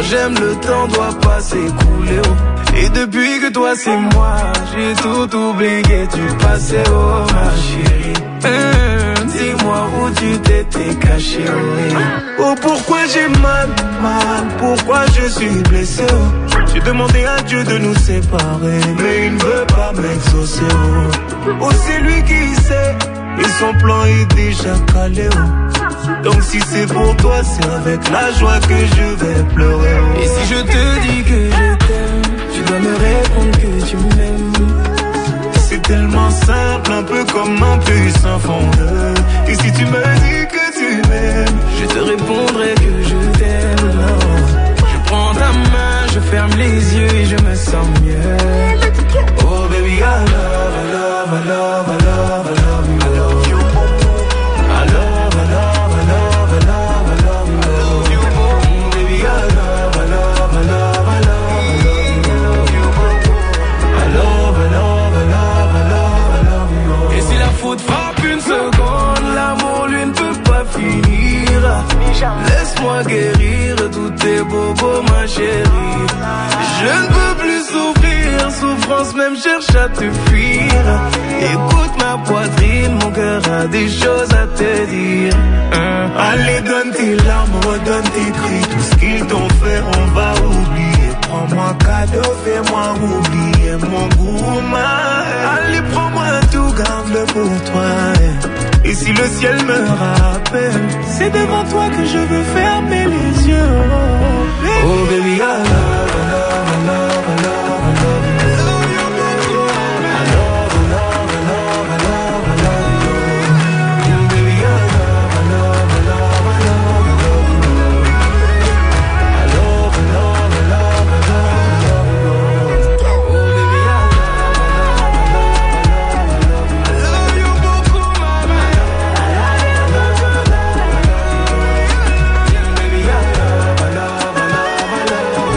j'aime, le temps doit pas s'écouler. Oh. Et depuis que toi c'est moi, j'ai tout oublié du passé, oh ma chérie. Hum, dis-moi où tu t'étais caché, oh, oh pourquoi j'ai mal, mal, pourquoi je suis blessé, oh. J'ai demandé à Dieu de nous séparer, mais il ne veut pas m'exaucer, oh. Oh c'est lui qui sait, et son plan est déjà calé, oh. Donc si c'est pour toi, c'est avec la joie que je vais pleurer, oh. Et si je te dis que je t'aime, tu dois me répondre que tu m'aimes. C'est tellement simple, un peu comme un puissant fondeur. Et si tu me dis que tu m'aimes, je te répondrai que je t'aime. Je prends ta main, je ferme les yeux et je me sens mieux. Oh baby, I love, I love, I love, I love, I love you. I love you. I love, I love, I love, I love, I love you. I love you. Baby, I love, I love, I love, I love, I love you. I love, I love, I love, I love, I love you. Et si la faute frappe une seconde, l'amour lui ne peut pas finir. Laisse-moi guérir tous tes bobos, ma chérie. Je ne peux plus souffrir, souffrance même cherche à te fuir. Écoute ma poitrine, mon cœur a des choses à te dire. Hein? Allez, donne tes larmes, redonne tes cris. Tout ce qu'ils t'ont fait, on va oublier. Prends-moi cadeau, fais-moi oublier mon gourmand. Allez, prends-moi tout, garde-le pour toi. Et si le ciel me rappelle, c'est devant toi que je veux fermer les yeux. Oh, baby, oh, baby I love, I love, I love, I love, I love you. I love, I love, I love, I love, I love you. Baby, I love, I love, I love, I love, I love you. I love, I love, I love, I love, I love you. Oh, baby, I love, I love, I love, I love, I love you beaucoup, mama. I love you, I love you, I love you. Baby, I love, I love, I love, I love you.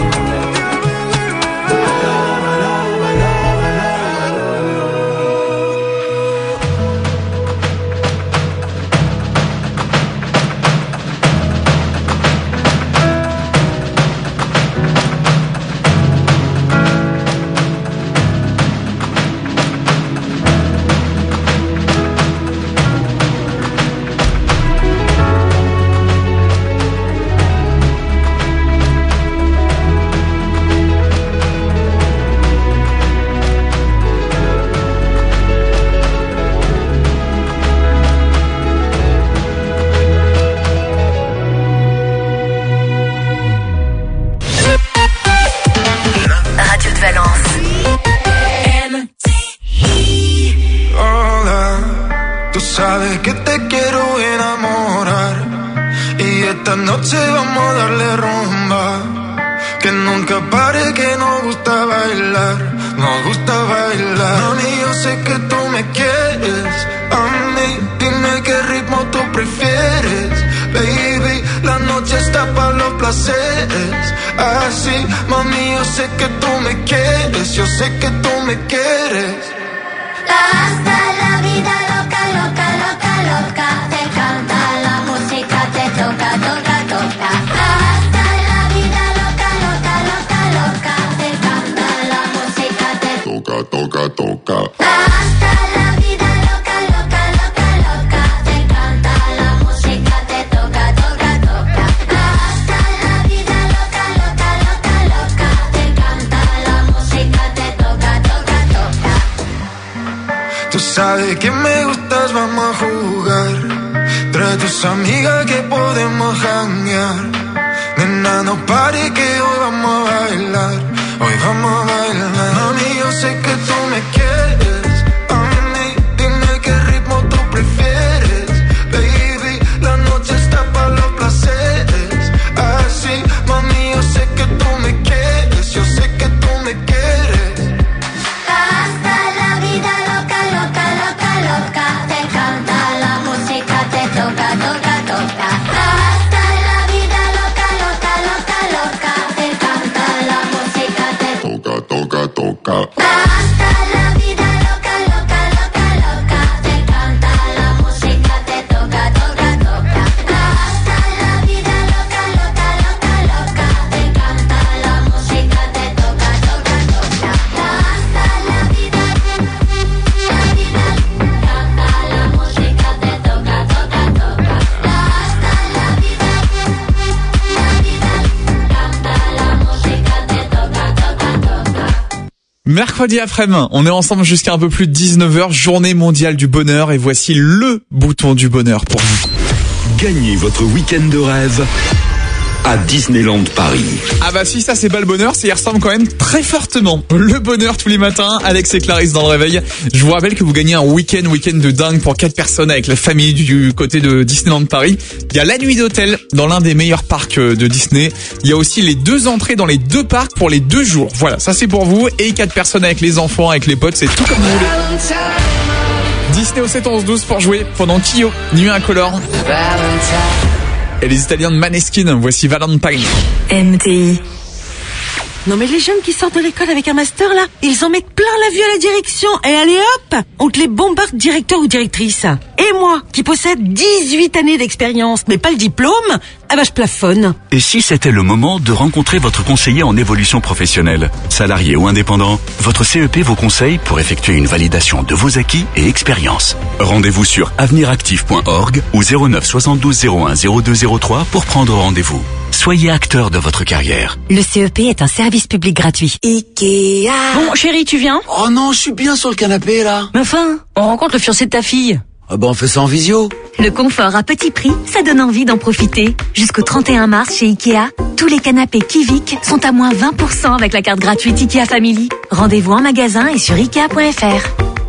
Radio de Valence. Hola, tú sabes que te quiero enamorar y esta noche vamos a darle rumba. Que nunca pare, que nos gusta bailar, nos gusta bailar. Mami, yo sé que tú me quieres, a mí dime qué ritmo tú prefieres. Baby, la noche está para los placeres. Así, mami, yo sé que tú me quieres, yo sé que tú me quieres. Hasta la vida loca, loca, loca, loca. Te canta la música, te toca, toca, toca. Hasta la vida loca, loca, loca, loca. Te canta la música, te toca, toca, toca. Hasta la vida loca, loca, loca, loca. Te canta la música, te toca, toca, toca. Hasta la vida loca, loca, loca, loca. Te canta la música, te toca, toca, toca. Tú sabes que me gustas, vamos a jugar. Trae tus amigas que podemos janguear. Nena, no pare que hoy vamos a bailar. Hoy vamos a bailar. Mami, yo sé que tú me quieres. A mí, dime qué ritmo tú prefieres. Baby, la noche está para los placeres. Así, mami, yo sé que tú me quieres. Yo sé que tú me quieres. Hasta la vida loca, loca, loca, loca. Te canta la música, te toca, toca, toca. Hasta la vida loca, loca, loca, loca. Te canta la música, te toca, toca, toca. Hasta la vida loca, loca, loca, loca. Te canta la música, te toca, toca, toca. Hasta la vida loca, loca, loca, loca. Te Mercredi après-midi, on est ensemble jusqu'à un peu plus de dix-neuf heures, journée mondiale du bonheur, et voici le bouton du bonheur pour vous. Gagnez votre week-end de rêve à Disneyland Paris. Ah bah si, ça c'est pas le bonheur, ça y ressemble quand même très fortement. Le bonheur tous les matins, Alex et Clarisse dans le réveil. Je vous rappelle que vous gagnez un week-end, week-end de dingue pour quatre personnes avec la famille du côté de Disneyland Paris. Il y a la nuit d'hôtel dans l'un des meilleurs parcs de Disney. Il y a aussi les deux entrées dans les deux parcs pour les deux jours. Voilà, ça c'est pour vous. Et quatre personnes avec les enfants, avec les potes, c'est tout comme vous voulez. Disney au sept onze douze pour jouer pendant Kyo, Nuit incolore. Et les Italiens de Maneskin, voici Valentine. M T I. Non mais les jeunes qui sortent de l'école avec un master là, ils en mettent plein la vue à la direction et allez hop, on te les bombarde directeur ou directrice. Et moi, qui possède dix-huit années d'expérience, mais pas le diplôme, ah bah je plafonne. Et si c'était le moment de rencontrer votre conseiller en évolution professionnelle? Salarié ou indépendant, votre C E P vous conseille pour effectuer une validation de vos acquis et expériences. Rendez-vous sur avenir actif point org ou zéro neuf soixante-douze zéro un zéro deux zéro trois pour prendre rendez-vous. Soyez acteur de votre carrière. Le C E P est un service public gratuit. Ikea. Bon, chérie, tu viens? Oh non, je suis bien sur le canapé, là. Mais enfin, on rencontre le fiancé de ta fille. Ah bah on fait ça en visio. Le confort à petit prix, ça donne envie d'en profiter. Jusqu'au trente et un mars chez Ikea, tous les canapés Kivik sont à moins vingt pour cent avec la carte gratuite Ikea Family. Rendez-vous en magasin et sur ikea point f r.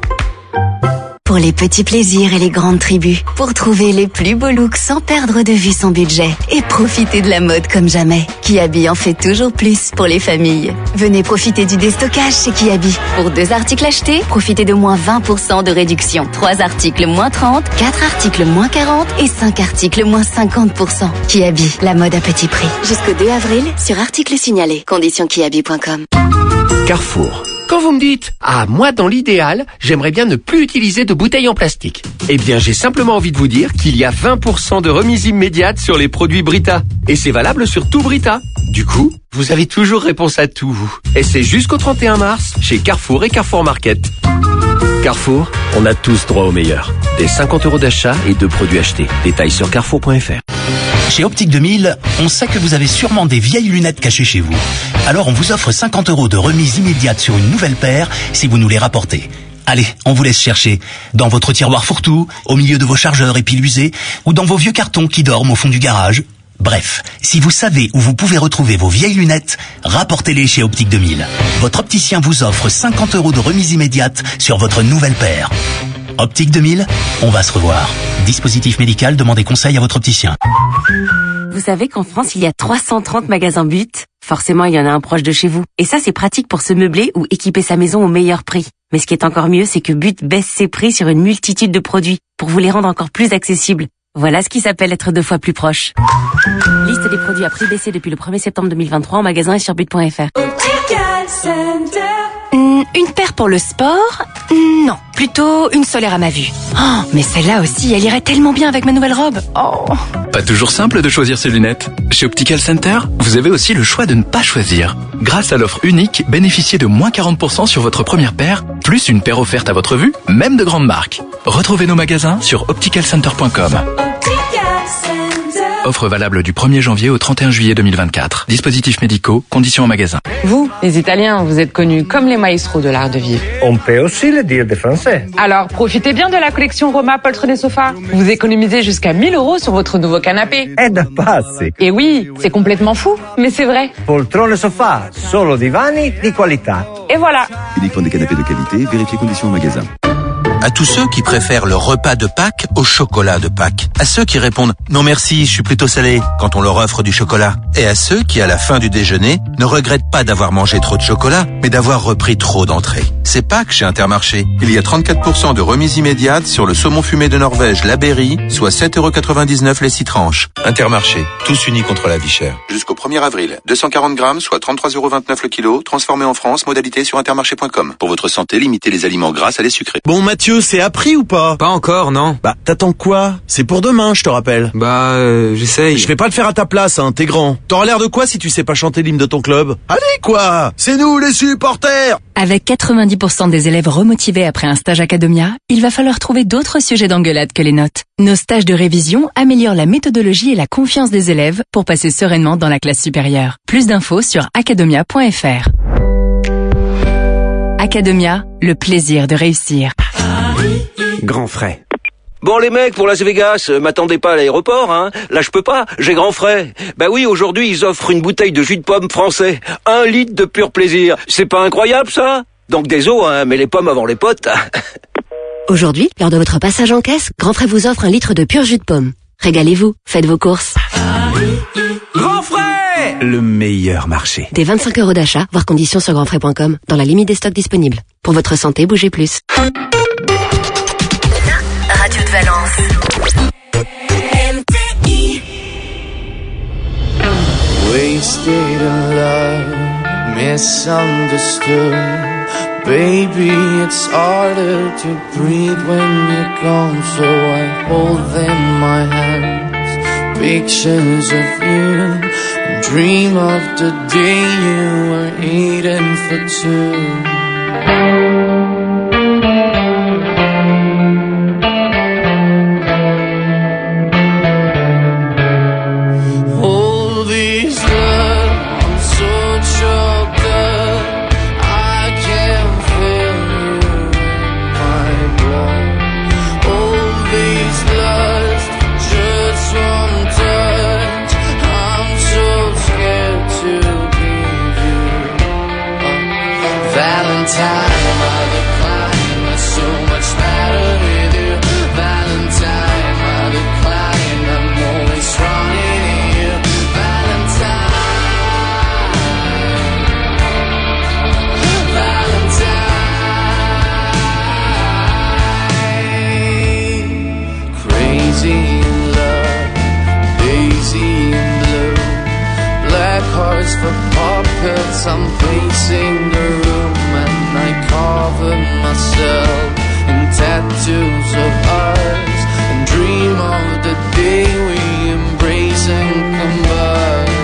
Pour les petits plaisirs et les grandes tribus, pour trouver les plus beaux looks sans perdre de vue son budget et profiter de la mode comme jamais. Kiabi en fait toujours plus pour les familles. Venez profiter du déstockage chez Kiabi. Pour deux articles achetés, profitez de moins vingt pour cent de réduction. Trois articles moins trente, quatre articles moins quarante et cinq articles moins cinquante pour cent. Kiabi, la mode à petit prix. Jusqu'au deux avril sur articles signalés. Conditions kiabi point com. Carrefour. Quand vous me dites « Ah, moi, dans l'idéal, j'aimerais bien ne plus utiliser de bouteilles en plastique », eh bien, j'ai simplement envie de vous dire qu'il y a vingt pour cent de remise immédiate sur les produits Brita. Et c'est valable sur tout Brita. Du coup, vous avez toujours réponse à tout, vous. Et c'est jusqu'au trente et un mars, chez Carrefour et Carrefour Market. Carrefour, on a tous droit au meilleur. Des cinquante euros d'achat et de produits achetés. Détails sur carrefour point f r. Chez Optique deux mille, on sait que vous avez sûrement des vieilles lunettes cachées chez vous. Alors on vous offre cinquante euros de remise immédiate sur une nouvelle paire si vous nous les rapportez. Allez, on vous laisse chercher. Dans votre tiroir fourre-tout, au milieu de vos chargeurs et piles usées, ou dans vos vieux cartons qui dorment au fond du garage. Bref, si vous savez où vous pouvez retrouver vos vieilles lunettes, rapportez-les chez Optique deux mille. Votre opticien vous offre cinquante euros de remise immédiate sur votre nouvelle paire. Optique deux mille, on va se revoir. Dispositif médical, demandez conseil à votre opticien. Vous savez qu'en France, il y a trois cent trente magasins But. Forcément, il y en a un proche de chez vous. Et ça, c'est pratique pour se meubler ou équiper sa maison au meilleur prix. Mais ce qui est encore mieux, c'est que But baisse ses prix sur une multitude de produits pour vous les rendre encore plus accessibles. Voilà ce qui s'appelle être deux fois plus proche. Liste des produits à prix baissé depuis le premier septembre deux mille vingt-trois en magasin et sur but point f r. Mmh, une paire pour le sport? Non, plutôt une solaire à ma vue. Oh, mais celle-là aussi, elle irait tellement bien avec ma nouvelle robe. Oh. Pas toujours simple de choisir ses lunettes. Chez Optical Center, vous avez aussi le choix de ne pas choisir. Grâce à l'offre unique, bénéficiez de moins quarante pour cent sur votre première paire, plus une paire offerte à votre vue, même de grande marque. Retrouvez nos magasins sur optical center point com. Offre valable du premier janvier au trente et un juillet deux mille vingt-quatre. Dispositifs médicaux, conditions en magasin. Vous, les Italiens, vous êtes connus comme les maestros de l'art de vivre. On peut aussi le dire des Français. Alors, profitez bien de la collection Roma Poltrone et Sofa. Vous économisez jusqu'à mille euros sur votre nouveau canapé. È da pazzi. Et oui, c'est complètement fou, mais c'est vrai. Poltrone e Sofa, solo divani di qualità. Et voilà. Uniquement des canapés de qualité, vérifiez conditions en magasin. À tous ceux qui préfèrent le repas de Pâques au chocolat de Pâques. À ceux qui répondent « Non merci, je suis plutôt salé » quand on leur offre du chocolat. Et à ceux qui, à la fin du déjeuner, ne regrettent pas d'avoir mangé trop de chocolat, mais d'avoir repris trop d'entrées. C'est Pâques chez Intermarché. Il y a trente-quatre pour cent de remise immédiate sur le saumon fumé de Norvège, la Berry, soit sept euros quatre-vingt-dix-neuf les six tranches. Intermarché, tous unis contre la vie chère. Jusqu'au premier avril, deux cent quarante grammes, soit trente-trois euros vingt-neuf le kilo, transformé en France, modalité sur intermarché point com. Pour votre santé, limitez les aliments gras à les sucrés. Bon Mathieu, c'est appris ou pas? Pas encore, non. Bah, t'attends quoi? C'est pour demain, je te rappelle. Bah, euh, j'essaye. Je vais pas le faire à ta place, hein, t'es grand. T'auras l'air de quoi si tu sais pas chanter l'hymne de ton club? Allez, quoi? C'est nous, les supporters! Avec quatre-vingt-dix pour cent des élèves remotivés après un stage Academia, il va falloir trouver d'autres sujets d'engueulade que les notes. Nos stages de révision améliorent la méthodologie et la confiance des élèves pour passer sereinement dans la classe supérieure. Plus d'infos sur academia point f r. Academia, le plaisir de réussir. Grand frais. Bon les mecs, pour Las Vegas, euh, m'attendez pas à l'aéroport, hein. Là je peux pas, j'ai grand frais. Bah oui, aujourd'hui ils offrent une bouteille de jus de pomme français. Un litre de pur plaisir. C'est pas incroyable ça? Donc désolé, hein, mais les pommes avant les potes. Aujourd'hui, lors de votre passage en caisse, Grand Frais vous offre un litre de pur jus de pomme. Régalez-vous, faites vos courses. Grand frais! Le meilleur marché. Des vingt-cinq euros d'achat, voire conditions sur grandfrais point com, dans la limite des stocks disponibles. Pour votre santé, bougez plus. Radio de Valence. M T I. Wasted in love, misunderstood. Baby, it's harder to breathe when you're gone, so I hold in my hands pictures of you and dream of the day you were eating for two. I'm pacing the room and I cover myself in tattoos of ours and dream of the day we embrace and combine.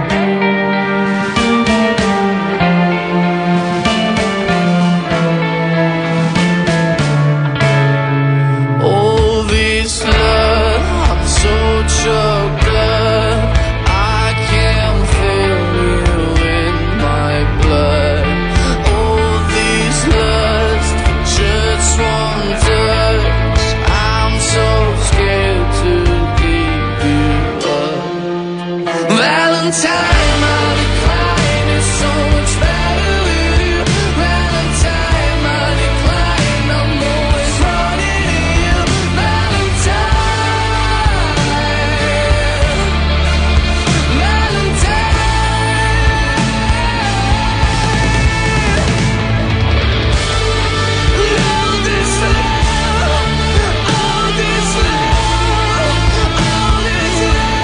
All this love, I'm so choked up, I can't feel you in my blood. All this lust, just one touch, I'm so scared to give you up. Valentine, I'll be crying, it's so much better with you. Valentine, I'll decline, I'm always running to you. Valentine, all this love, all this love, all this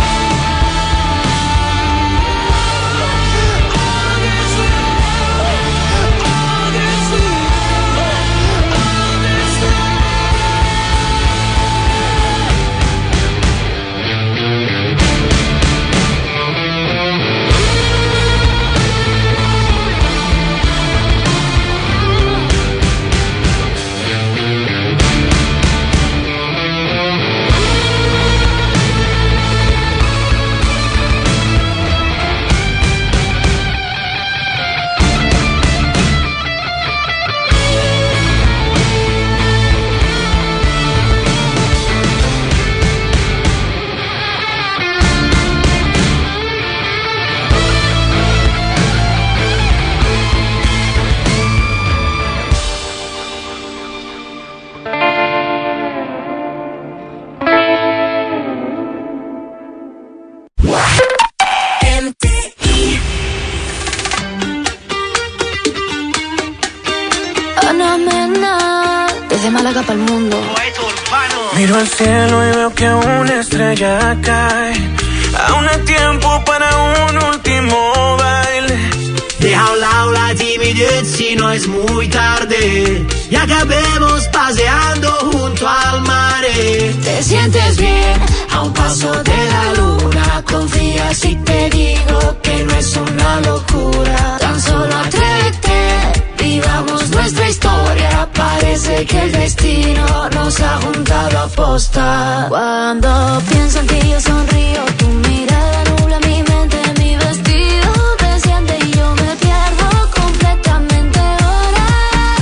Ana Mena, desde Málaga para el mundo. Miro al cielo y veo que una estrella cae. Aún hay tiempo para un último baile. Deja a un lado la timidez si no es muy tarde y acabemos paseando junto al mar. Te sientes bien a un paso de la luna. Confía si te digo que no es una locura. Tan solo atrévete, vivamos nuestra historia. Parece que el destino nos ha juntado a posta. Cuando pienso en ti yo sonrío. Tu mirada nubla mi mente, mi vestido te siente y yo me pierdo completamente ahora.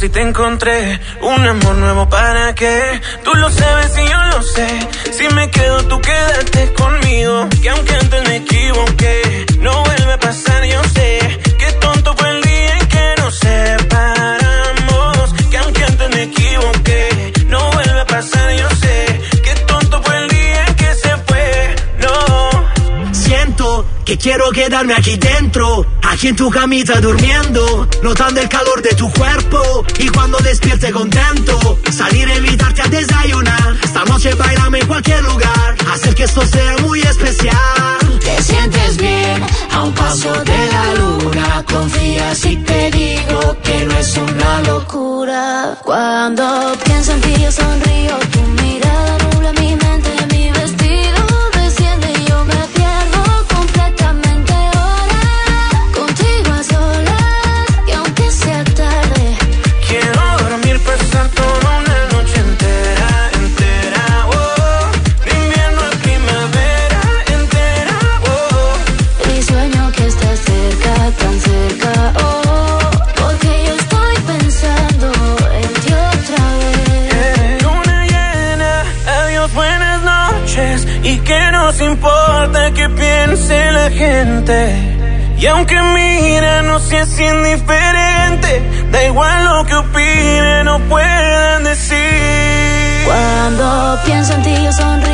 si te encontré un amor nuevo, ¿para qué? Tú lo sabes y yo lo sé. Si me quedo, tú quédate conmigo. Que aunque antes me equivoqué, no vuelve a pasar, yo sé. Qué tonto fue el día en que nos separamos. Que aunque antes me equivoqué, no vuelve a pasar, yo sé. Qué tonto fue el día en que se fue, no. Siento que quiero quedarme aquí dentro, aquí en tu camita durmiendo, notando el calor de tu cuerpo. Y cuando despierte contento, salir a invitarte a desayunar. Esta noche bailame en cualquier lugar, hacer que esto sea muy especial. Te sientes bien a un paso de la luna. Confía si te digo que no es una locura. Cuando pienso en ti yo sonrío. Tu mirada nubla mi mente, mi vestido desciende y yo me pierdo completamente ahora. Contigo a solas y aunque sea tarde, quiero dormir, pasar toda una noche entera, entera, oh. De invierno a primavera, entera, oh. y sueño que estás cerca, tan cerca, oh. Porque yo estoy pensando en ti otra vez. Luna llena, adiós, buenas noches. Y que nos importa que piense la gente. Y aunque mira, no seas indiferente. Da igual lo que opinen o puedan decir. Cuando pienso en ti yo sonrío.